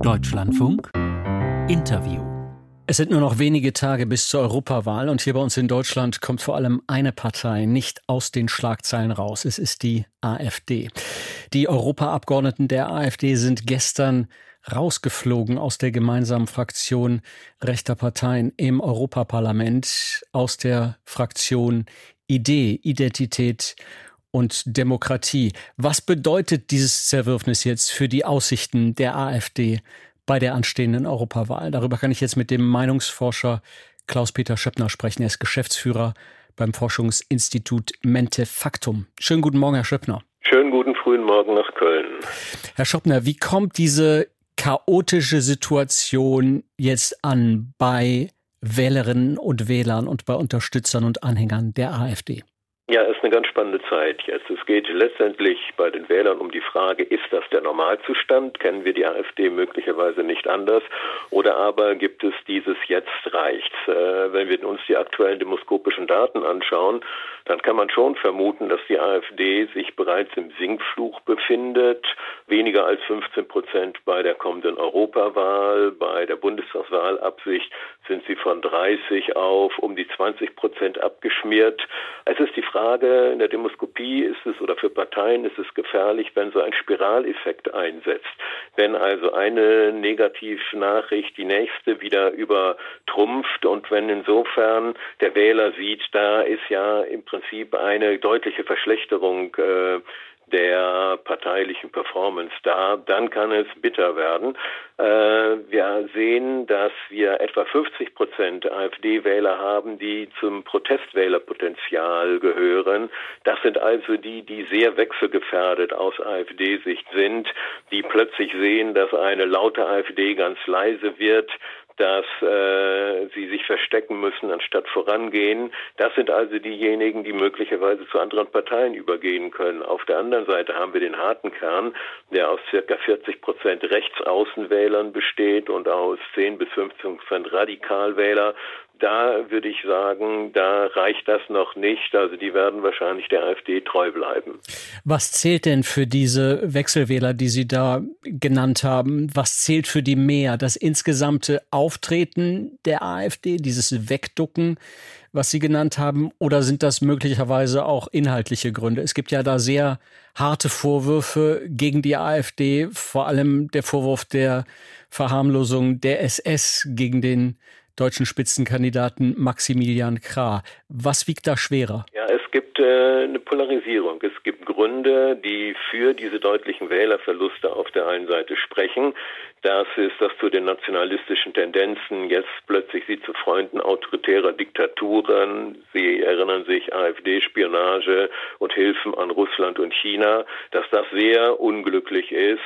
Deutschlandfunk Interview. Es sind nur noch wenige Tage bis zur Europawahl und hier bei uns in Deutschland kommt vor allem eine Partei nicht aus den Schlagzeilen raus. Es ist die AfD. Die Europaabgeordneten der AfD sind gestern rausgeflogen aus der gemeinsamen Fraktion rechter Parteien im Europaparlament, aus der Fraktion Idee, Identität und Demokratie. Was bedeutet dieses Zerwürfnis jetzt für die Aussichten der AfD bei der anstehenden Europawahl? Darüber kann ich jetzt mit dem Meinungsforscher Klaus-Peter Schöppner sprechen. Er ist Geschäftsführer beim Forschungsinstitut Mentefaktum. Schönen guten Morgen, Herr Schöppner. Schönen guten frühen Morgen nach Köln. Herr Schöppner, wie kommt diese chaotische Situation jetzt an bei Wählerinnen und Wählern und bei Unterstützern und Anhängern der AfD? Ja, es ist eine ganz spannende Zeit jetzt. Es geht letztendlich bei den Wählern um die Frage, ist das der Normalzustand? Kennen wir die AfD möglicherweise nicht anders? Oder aber gibt es dieses Jetzt reicht's? Wenn wir uns die aktuellen demoskopischen Daten anschauen, dann kann man schon vermuten, dass die AfD sich bereits im Sinkfluch befindet. Weniger als 15% bei der kommenden Europawahl. Bei der Bundestagswahlabsicht sind sie von 30 auf um die 20% abgeschmiert. Es ist die Frage, in der Demoskopie ist es, oder für Parteien ist es gefährlich, wenn so ein Spiraleffekt einsetzt. Wenn also eine Negativnachricht die nächste wieder übertrumpft und wenn insofern der Wähler sieht, da ist ja im Prinzip eine deutliche Verschlechterung der parteilichen Performance da, dann kann es bitter werden. Wir sehen, dass wir etwa 50% AfD-Wähler haben, die zum Protestwählerpotenzial gehören. Das sind also die, die sehr wechselgefährdet aus AfD-Sicht sind, die plötzlich sehen, dass eine laute AfD ganz leise wird, dass sie sich verstecken müssen, anstatt vorangehen. Das sind also diejenigen, die möglicherweise zu anderen Parteien übergehen können. Auf der anderen Seite haben wir den harten Kern, der aus ca. 40% Rechtsaußenwählern besteht und aus 10 bis 15% Radikalwähler. Da würde ich sagen, da reicht das noch nicht. Also die werden wahrscheinlich der AfD treu bleiben. Was zählt denn für diese Wechselwähler, die Sie da genannt haben? Was zählt für die mehr? Das insgesamte Auftreten der AfD, dieses Wegducken, was Sie genannt haben? Oder sind das möglicherweise auch inhaltliche Gründe? Es gibt ja da sehr harte Vorwürfe gegen die AfD, vor allem der Vorwurf der Verharmlosung der SS gegen den deutschen Spitzenkandidaten Maximilian Krah. Was wiegt da schwerer? Ja, es gibt eine Polarisierung. Es gibt Gründe, die für diese deutlichen Wählerverluste auf der einen Seite sprechen. Das ist, dass zu den nationalistischen Tendenzen jetzt plötzlich sie zu Freunden autoritärer Diktaturen, Sie erinnern sich, AfD-Spionage und Hilfen an Russland und China, dass das sehr unglücklich ist.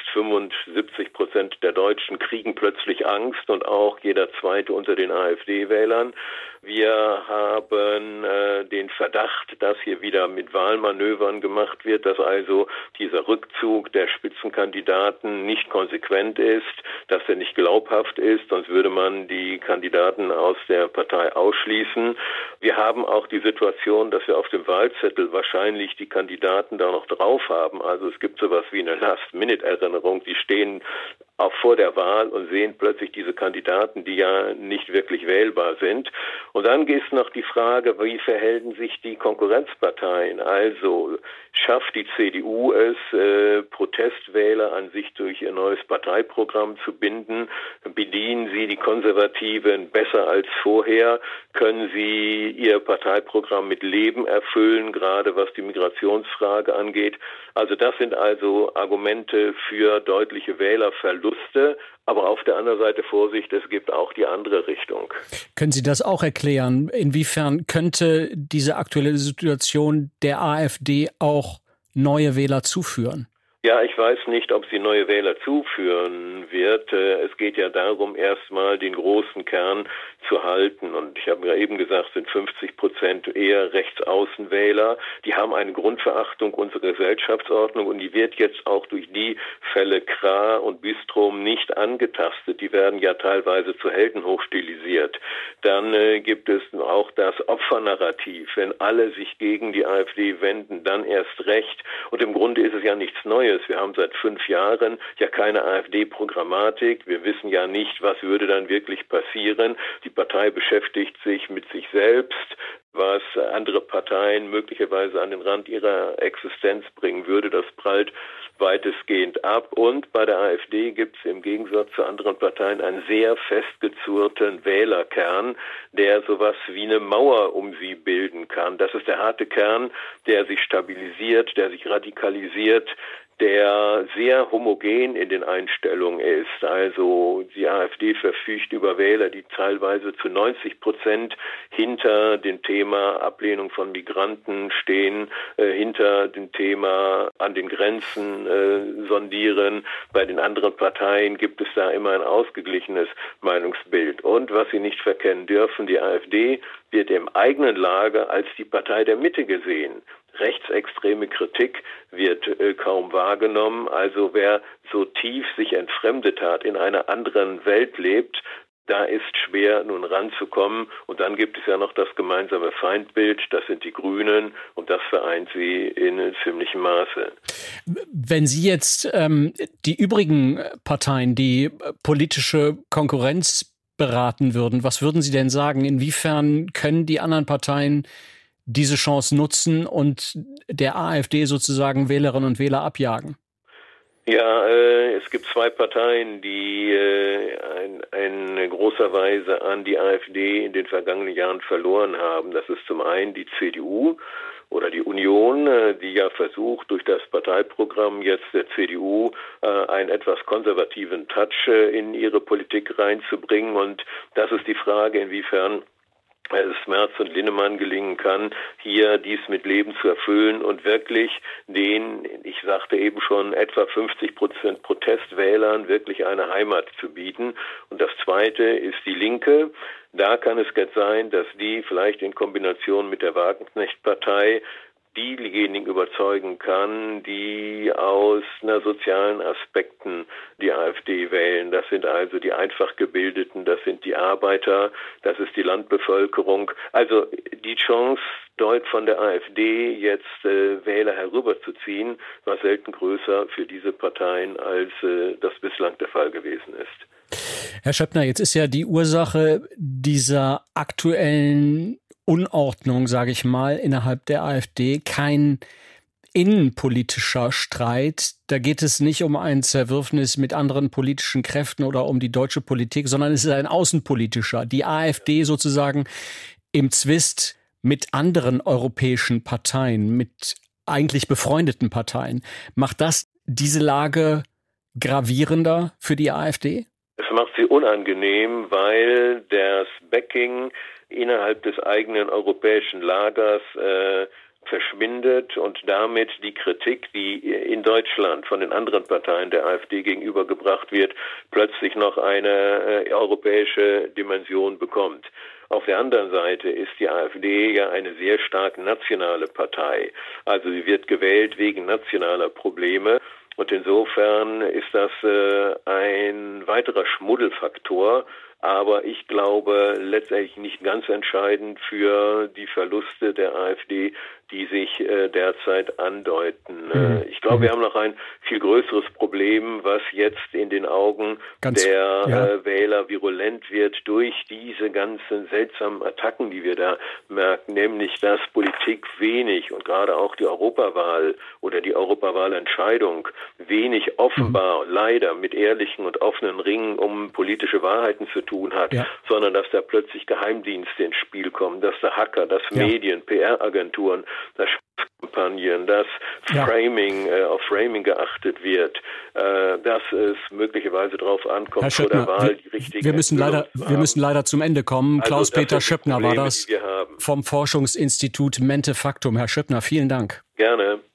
75% der Deutschen kriegen plötzlich Angst und auch jeder Zweite unter den AfD-Wählern. Wir haben den Verdacht, dass hier wieder mit Wahlmanövern gemacht wird, dass also dieser Rückzug der Spitzenkandidaten nicht konsequent ist, dass er nicht glaubhaft ist, sonst würde man die Kandidaten aus der Partei ausschließen. Wir haben auch die Situation, dass wir auf dem Wahlzettel wahrscheinlich die Kandidaten da noch drauf haben. Also es gibt sowas wie eine Last-Minute-Erinnerung, die stehen auch vor der Wahl und sehen plötzlich diese Kandidaten, die ja nicht wirklich wählbar sind. Und dann ist noch die Frage, wie verhalten sich die Konkurrenzparteien? Also schafft die CDU es, Protestwähler an sich durch ihr neues Parteiprogramm zu binden? Bedienen sie die Konservativen besser als vorher? Können sie ihr Parteiprogramm mit Leben erfüllen, gerade was die Migrationsfrage angeht? Also das sind also Argumente für deutliche Wählerverluste. Aber auf der anderen Seite Vorsicht, es gibt auch die andere Richtung. Können Sie das auch erklären? Inwiefern könnte diese aktuelle Situation der AfD auch neue Wähler zuführen? Ja, ich weiß nicht, ob sie neue Wähler zuführen wird. Es geht ja darum, erstmal den großen Kern zu halten. Und ich habe ja eben gesagt, sind 50% eher Rechtsaußenwähler. Die haben eine Grundverachtung unserer Gesellschaftsordnung und die wird jetzt auch durch die Fälle Krah und Bistrom nicht angetastet. Die werden ja teilweise zu Helden hochstilisiert. Dann gibt es auch das Opfernarrativ. Wenn alle sich gegen die AfD wenden, dann erst recht. Und im Grunde ist es ja nichts Neues. Folgendes: Wir haben seit 5 Jahren ja keine AfD-Programmatik. Wir wissen ja nicht, was würde dann wirklich passieren. Die Partei beschäftigt sich mit sich selbst, was andere Parteien möglicherweise an den Rand ihrer Existenz bringen würde. Das prallt weitestgehend ab. Und bei der AfD gibt es im Gegensatz zu anderen Parteien einen sehr festgezurrten Wählerkern, der sowas wie eine Mauer um sie bilden kann. Das ist der harte Kern, der sich stabilisiert, der sich radikalisiert, der sehr homogen in den Einstellungen ist. Also die AfD verfügt über Wähler, die teilweise zu 90% hinter dem Thema Ablehnung von Migranten stehen, hinter dem Thema an den Grenzen sondieren. Bei den anderen Parteien gibt es da immer ein ausgeglichenes Meinungsbild. Und was Sie nicht verkennen dürfen, die AfD wird im eigenen Lager als die Partei der Mitte gesehen. Rechtsextreme Kritik wird kaum wahrgenommen. Also wer so tief sich entfremdet hat, in einer anderen Welt lebt, da ist schwer nun ranzukommen. Und dann gibt es ja noch das gemeinsame Feindbild, das sind die Grünen, und das vereint sie in ziemlichem Maße. Wenn Sie jetzt die übrigen Parteien, die politische Konkurrenz beraten würden, was würden Sie denn sagen? Inwiefern können die anderen Parteien diese Chance nutzen und der AfD sozusagen Wählerinnen und Wähler abjagen? Ja, es gibt 2 Parteien, die in großer Weise an die AfD in den vergangenen Jahren verloren haben. Das ist zum einen die CDU oder die Union, die ja versucht, durch das Parteiprogramm jetzt der CDU einen etwas konservativen Touch in ihre Politik reinzubringen. Und das ist die Frage, inwiefern es Merz und Linnemann gelingen kann, hier dies mit Leben zu erfüllen und wirklich den, ich sagte eben schon, etwa 50% Protestwählern wirklich eine Heimat zu bieten. Und das Zweite ist die Linke. Da kann es jetzt sein, dass die vielleicht in Kombination mit der Wagenknecht-Partei diejenigen überzeugen kann, die aus sozialen Aspekten die AfD wählen. Das sind also die einfach Gebildeten, das sind die Arbeiter, das ist die Landbevölkerung. Also die Chance, dort von der AfD jetzt Wähler herüberzuziehen, war selten größer für diese Parteien, als das bislang der Fall gewesen ist. Herr Schöppner, jetzt ist ja die Ursache dieser aktuellen Unordnung, sage ich mal, innerhalb der AfD kein innenpolitischer Streit. Da geht es nicht um ein Zerwürfnis mit anderen politischen Kräften oder um die deutsche Politik, sondern es ist ein außenpolitischer. Die AfD sozusagen im Zwist mit anderen europäischen Parteien, mit eigentlich befreundeten Parteien. Macht das diese Lage gravierender für die AfD? Es macht sie unangenehm, weil das Backing innerhalb des eigenen europäischen Lagers verschwindet und damit die Kritik, die in Deutschland von den anderen Parteien der AfD gegenübergebracht wird, plötzlich noch eine europäische Dimension bekommt. Auf der anderen Seite ist die AfD ja eine sehr stark nationale Partei. Also sie wird gewählt wegen nationaler Probleme. Und insofern ist das ein weiterer Schmuddelfaktor, aber ich glaube letztendlich nicht ganz entscheidend für die Verluste der AfD, die sich derzeit andeuten. Ich glaube, wir haben noch ein viel größeres Problem, was jetzt in den Augen der Wähler virulent wird durch diese ganzen seltsamen Attacken, die wir da merken, nämlich dass Politik wenig und gerade auch die Europawahl oder die Europawahlentscheidung wenig offenbar leider mit ehrlichen und offenen Ringen um politische Wahrheiten zu tun hat, sondern dass da plötzlich Geheimdienste ins Spiel kommen, dass da Hacker, dass Medien, PR-Agenturen, dass Kampagnen, dass auf Framing geachtet wird, dass es möglicherweise darauf ankommt, vor der Wahl die richtigen wir müssen leider zum Ende kommen. Also, Klaus-Peter Schöppner war das vom Forschungsinstitut Mente Factum. Herr Schöppner, vielen Dank. Gerne.